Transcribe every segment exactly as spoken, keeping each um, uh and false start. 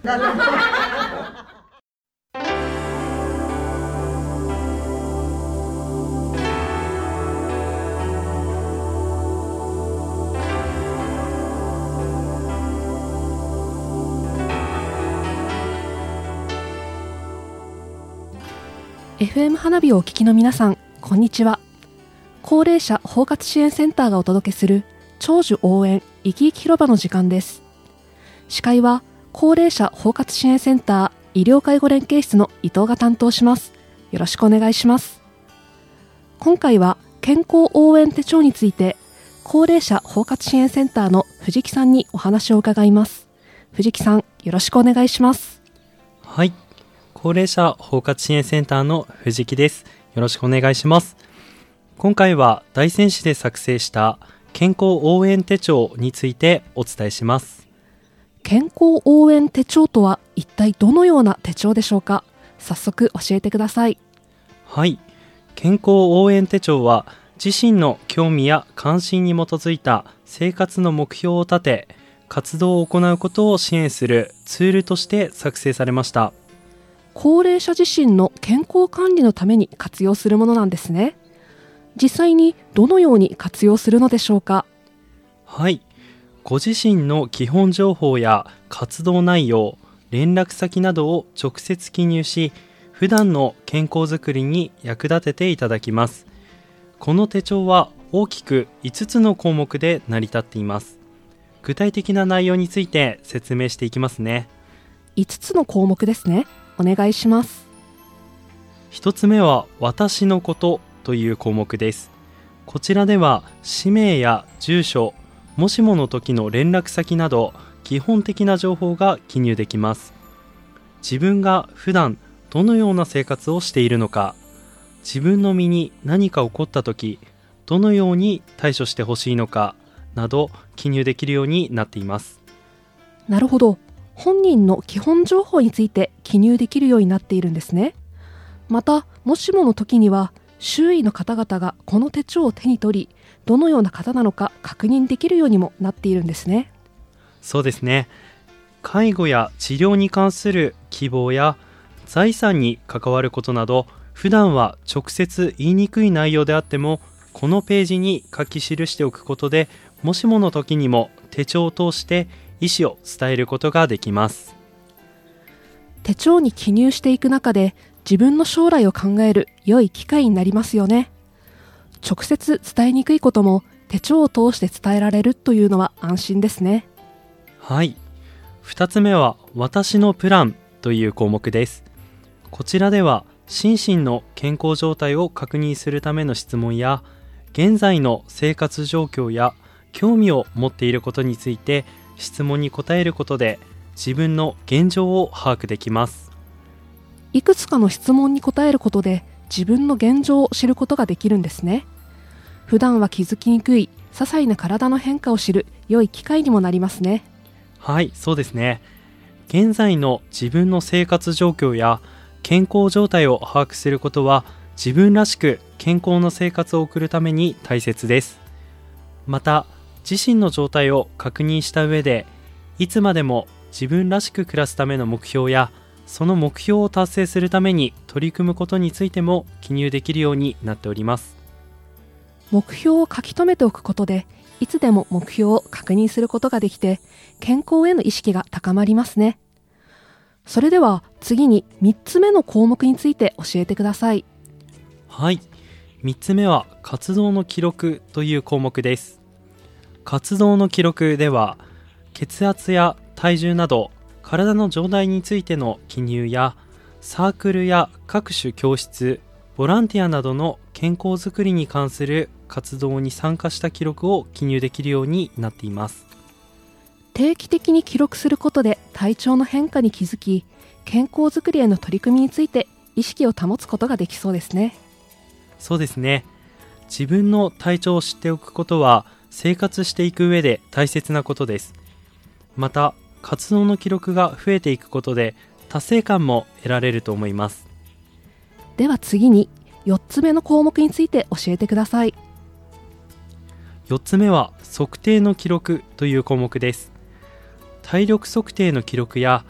エフエム 花火をお聞きの皆さん、こんにちは。高齢者包括支援センターがお届けする長寿応援いきいき広場の時間です。司会は高齢者包括支援センター医療介護連携室の伊藤が担当します。よろしくお願いします。今回は健康応援手帳について高齢者包括支援センターの藤木さんにお話を伺います。藤木さん、よろしくお願いします。 はい、高齢者包括支援センターの藤木です。よろしくお願いします。今回は大仙市で作成した健康応援手帳についてお伝えします。 健康応援手帳とは一体どのような手帳でしょうか。早速教えてください。 はい、健康応援手帳は自身の興味や関心に基づいた生活の目標を立て、活動を行うことを支援するツールとして作成されました。 高齢者自身の健康管理のために活用するものなんですね。実際にどのように活用するのでしょうか。 はい、ご自身の基本情報や活動内容、連絡先などを直接記入し、普段の健康づくりに役立てていただきます。この手帳は大きくいつつの項目で成り立っています。具体的な内容について説明していきますね。 いつつの項目ですね。お願いします。 ひとつめは私のことという項目です。こちらでは氏名や住所、もしもの時の連絡先など基本的な情報が記入できます。自分が普段どのような生活をしているのか、自分の身に何か起こった時どのように対処してほしいのかなど記入できるようになっています。 なるほど。本人の基本情報について記入できるようになっているんですね。また、もしもの時には周囲の方々がこの手帳を手に取り、どのような方なのか確認できるようにもなっているんですね。 そうですね。介護や治療に関する希望や財産に関わることなど、普段は直接言いにくい内容であっても、このページに書き記しておくことで、もしもの時にも手帳を通して意思を伝えることができます。 手帳に記入していく中で自分の将来を考える良い機会になりますよね。直接伝えにくいことも手帳を通して伝えられるというのは安心ですね。 はい、ふたつめは私のプランという項目です。こちらでは心身の健康状態を確認するための質問や、現在の生活状況や興味を持っていることについて質問に答えることで自分の現状を把握できます。 いくつかの質問に答えることで自分の現状を知ることができるんですね。普段は気づきにくい些細な体の変化を知る良い機会にもなりますね。 はい、そうですね。現在の自分の生活状況や健康状態を把握することは自分らしく健康な生活を送るために大切です。また、自身の状態を確認した上で、いつまでも自分らしく暮らすための目標や、その目標を達成するために取り組むことについても記入できるようになっております。 目標を書き留めておくことで、いつでも目標を確認することができて、健康への意識が高まりますね。それでは次にみっつめの項目について教えてください。 はい、みっつめは活動の記録という項目です。活動の記録では、血圧や体重など体の状態についての記入や、サークルや各種教室、ボランティアなどの健康づくりに関する活動に参加した記録を記入できるようになっています。 定期的に記録することで体調の変化に気づき、健康づくりへの取り組みについて意識を保つことができそうですね。 そうですね。自分の体調を知っておくことは生活していく上で大切なことです。また、活動の記録が増えていくことで達成感も得られると思います。 では次によっつめの項目について教えてください。 よっつめは測定の記録という項目です。体力測定の記録や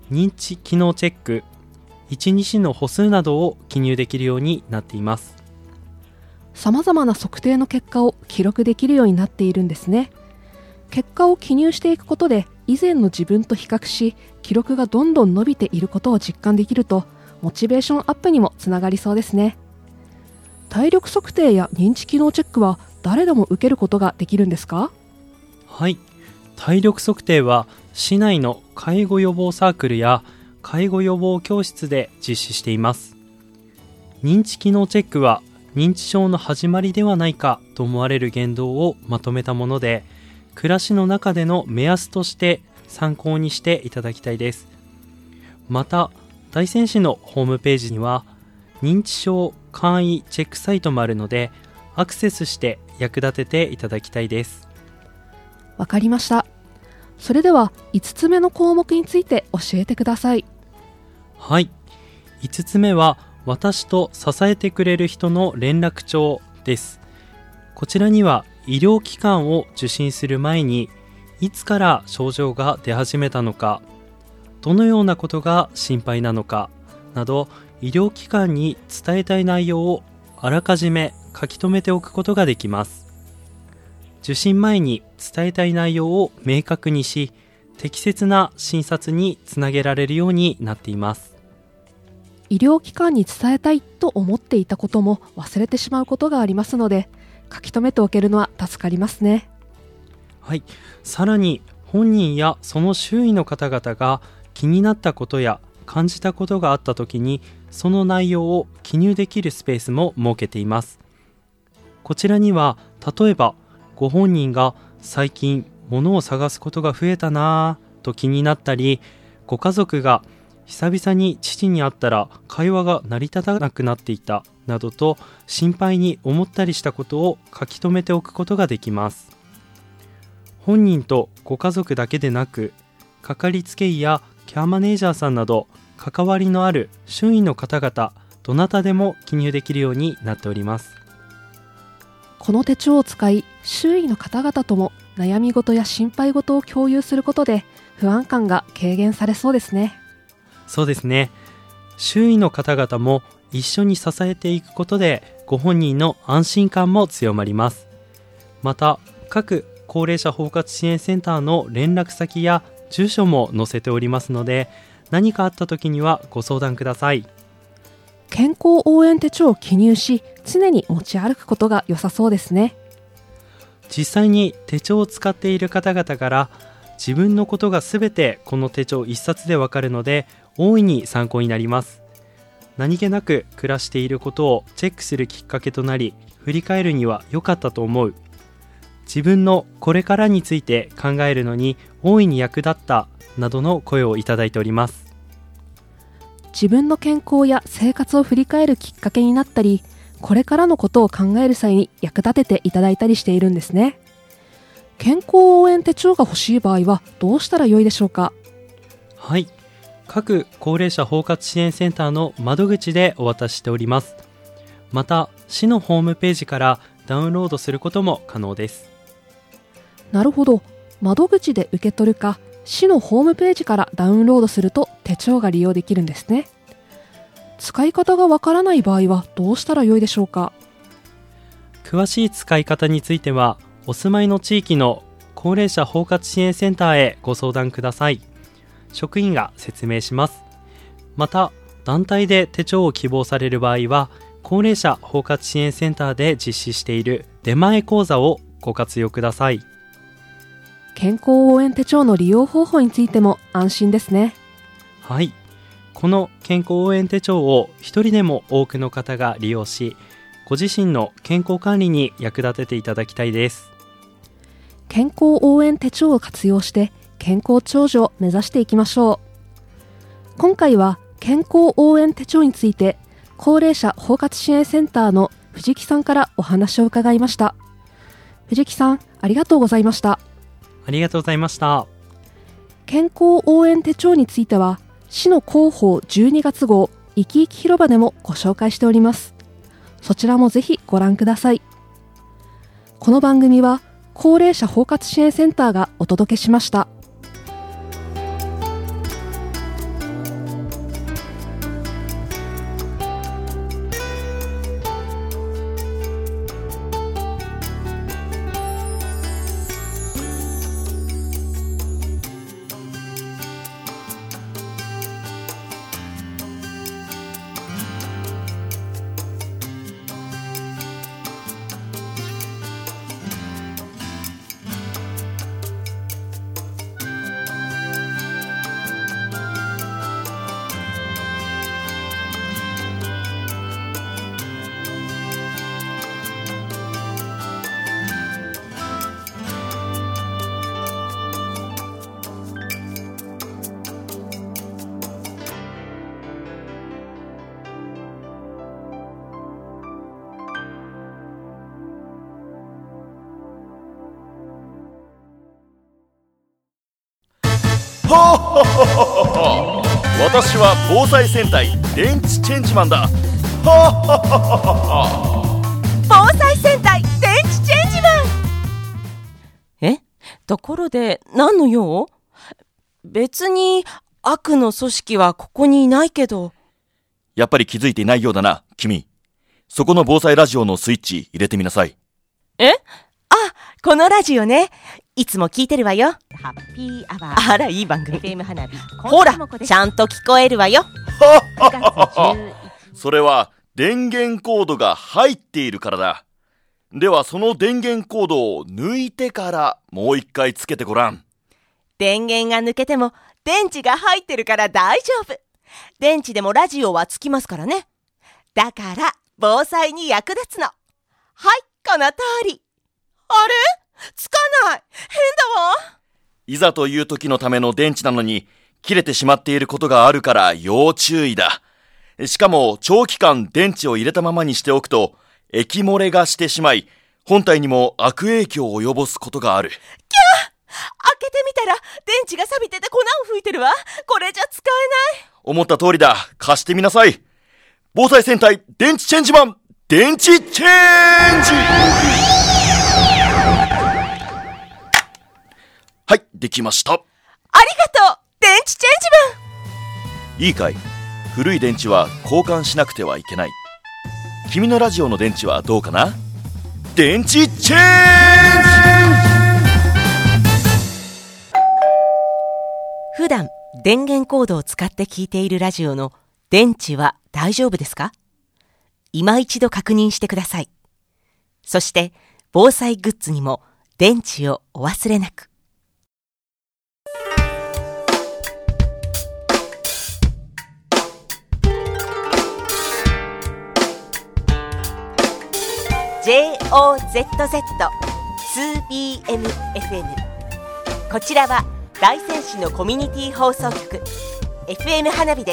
認知機能チェック、いちにちの歩数などを記入できるようになっています。 さまざまな測定の結果を記録できるようになっているんですね。結果を記入していくことで以前の自分と比較し、記録がどんどん伸びていることを実感できると、モチベーションアップにもつながりそうですね。体力測定や認知機能チェックは誰でも受けることができるんですか？ はい、体力測定は市内の介護予防サークルや介護予防教室で実施しています。認知機能チェックは認知症の始まりではないかと思われる言動をまとめたもので、暮らしの中での目安として参考にしていただきたいです。また、大仙市のホームページには認知症簡易チェックサイトもあるので、アクセスして役立てていただきたいです。 わかりました。それではいつつめの項目について教えてください。 はい、いつつめは私と支えてくれる人の連絡帳です。こちらには医療機関を受診する前にいつから症状が出始めたのか、どのようなことが心配なのかなど、医療機関に伝えたい内容をあらかじめ書き留めておくことができます。受診前に伝えたい内容を明確にし、適切な診察につなげられるようになっています。 医療機関に伝えたいと思っていたことも忘れてしまうことがありますので、書き留めておけるのは助かりますね。 はい、さらに本人やその周囲の方々が気になったことや感じたことがあったときに、その内容を記入できるスペースも設けています。こちらには例えばご本人が最近物を探すことが増えたなぁと気になったり、ご家族が久々に父に会ったら会話が成り立たなくなっていたなどと心配に思ったりしたことを書き留めておくことができます。本人とご家族だけでなく、かかりつけ医やケアマネージャーさんなど関わりのある周囲の方々、どなたでも記入できるようになっております。 この手帳を使い、周囲の方々とも悩み事や心配事を共有することで不安感が軽減されそうですね。 そうですね。周囲の方々も一緒に支えていくことで、ご本人の安心感も強まります。また、各高齢者包括支援センターの連絡先や住所も載せておりますので、何かあった時にはご相談ください。 健康応援手帳を記入し、常に持ち歩くことが良さそうですね。 実際に手帳を使っている方々から自分のことがすべてこの手帳一冊でわかるので、大いに参考になります。何気なく暮らしていることをチェックするきっかけとなり、振り返るには良かったと思う。自分のこれからについて考えるのに大いに役立ったなどの声をいただいております。 自分の健康や生活を振り返るきっかけになったり、これからのことを考える際に役立てていただいたりしているんですね。健康応援手帳が欲しい場合はどうしたらよいでしょうか？ はい、各高齢者包括支援センターの窓口でお渡ししております。また、市のホームページからダウンロードすることも可能です。 なるほど。窓口で受け取るか、市のホームページからダウンロードすると手帳が利用できるんですね。使い方がわからない場合はどうしたらよいでしょうか？ 詳しい使い方については、お住まいの地域の高齢者包括支援センターへご相談ください。職員が説明します。また、団体で手帳を希望される場合は、高齢者包括支援センターで実施している出前講座をご活用ください。 健康応援手帳の利用方法についても安心ですね。 はい。この健康応援手帳を一人でも多くの方が利用し、ご自身の健康管理に役立てていただきたいです。 健康応援手帳を活用して健康長寿を目指していきましょう。今回は健康応援手帳について高齢者包括支援センターの藤木さんからお話を伺いました。藤木さん、ありがとうございました。 ありがとうございました。 健康応援手帳については市の広報じゅうにがつ号いきいき広場でもご紹介しております。そちらもぜひご覧ください。この番組は高齢者包括支援センターがお届けしました。 はは私は防災戦隊電池チェンジマンだ。 防災戦隊電池チェンジマン。え、ところで何の用？別に悪の組織はここにいないけど。 やっぱり気づいていないようだな、君。そこの防災ラジオのスイッチ入れてみなさい。 え？あ、このラジオね。いつも聞いてるわよ。ハッピーアワー。あら、いい番組。エフエム 花火。ほら、ちゃんと聞こえるわよ。 それは電源コードが入っているからだ。ではその電源コードを抜いてからもう一回つけてごらん。 電源が抜けても電池が入ってるから大丈夫。電池でもラジオはつきますからね。だから防災に役立つの。はい、この通り。あれ？つかない。変だわ。 いざという時のための電池なのに切れてしまっていることがあるから要注意だ。しかも長期間電池を入れたままにしておくと液漏れがしてしまい、本体にも悪影響を及ぼすことがある。 キャー！開けてみたら電池が錆びてて粉を吹いてるわ。これじゃ使えない。 思った通りだ。貸してみなさい。防災戦隊電池チェンジマン、電池チェンジ。はい、できました。 ありがとう、電池チェンジマン。 いいかい？古い電池は交換しなくてはいけない。君のラジオの電池はどうかな？電池チェンジ。 普段電源コードを使って聞いているラジオの電池は大丈夫ですか？今一度確認してください。そして防災グッズにも電池をお忘れなく。ジェイオーゼットゼットツービーエムエフエム こちらは大仙市のコミュニティ放送局 エフエム 花火です。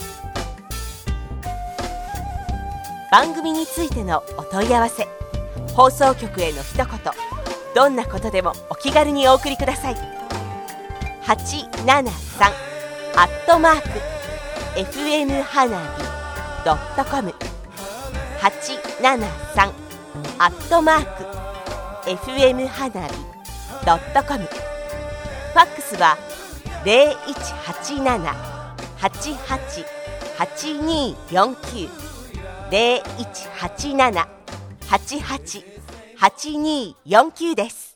番組についてのお問い合わせ、放送局への一言、どんなことでもお気軽にお送りください。はちななさんアットマーク エフエム 花火 ドットコム はちななさんアットマーク エフエム 花火 ドットコム。 ファックスは ゼロいちはちなな はちはち はちによんきゅう ゼロいちはちなな はちはち はちによんきゅうです。